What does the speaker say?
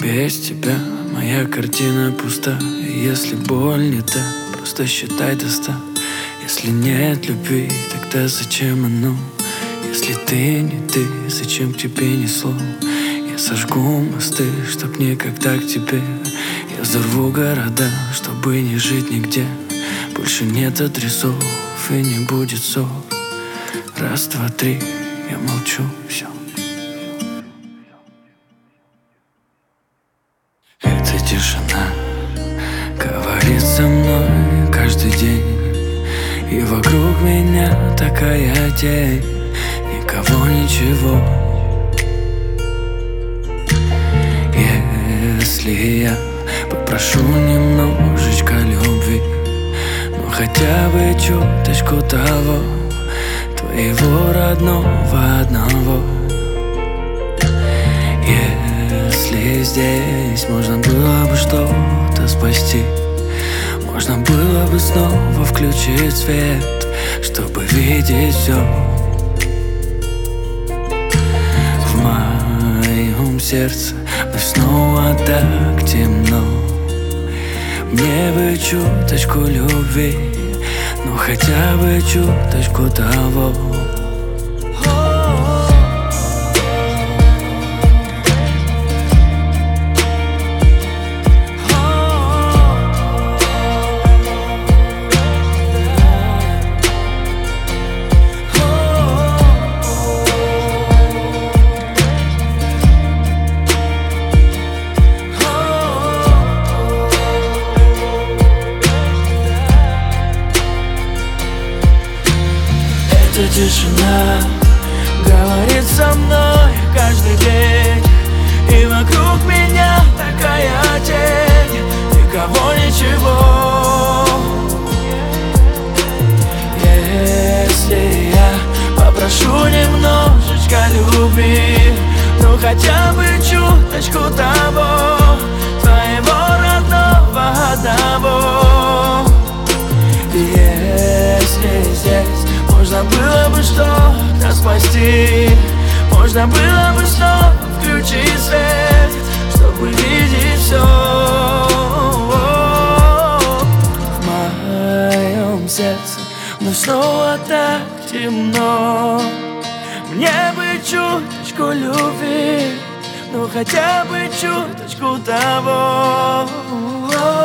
Без тебя моя картина пуста. И если боль не та, просто считай до 100. Если нет любви, тогда зачем оно? Если ты не ты, зачем к тебе ни слов? Я сожгу мосты, чтоб никогда к тебе. Я взорву города, чтобы не жить нигде. Больше нет адресов и не будет ссор. Раз, два, три, я молчу, все. Эта тишина говорит со мной каждый день. И вокруг меня такая тень. Никого, ничего. Если я попрошу немножечко любви, ну хотя бы чуточку того, твоего родного одного. Если здесь можно было бы что-то спасти, можно было бы снова включить свет, чтобы видеть все. В моем сердце вновь снова так темно. Мне бы чуточку любви, ну хотя бы чуточку того. Эта тишина говорит со мной каждый день. И вокруг меня такая тень. Никого, ничего. Если я попрошу немножечко любви, ну хотя бы чуточку того, твоего родного одного. Если здесь можно было бы что-то спасти, можно было бы снова включить свет, чтобы видеть все. В моем сердце вновь снова так темно. Мне бы чуточку любви, ну хотя бы чуточку того.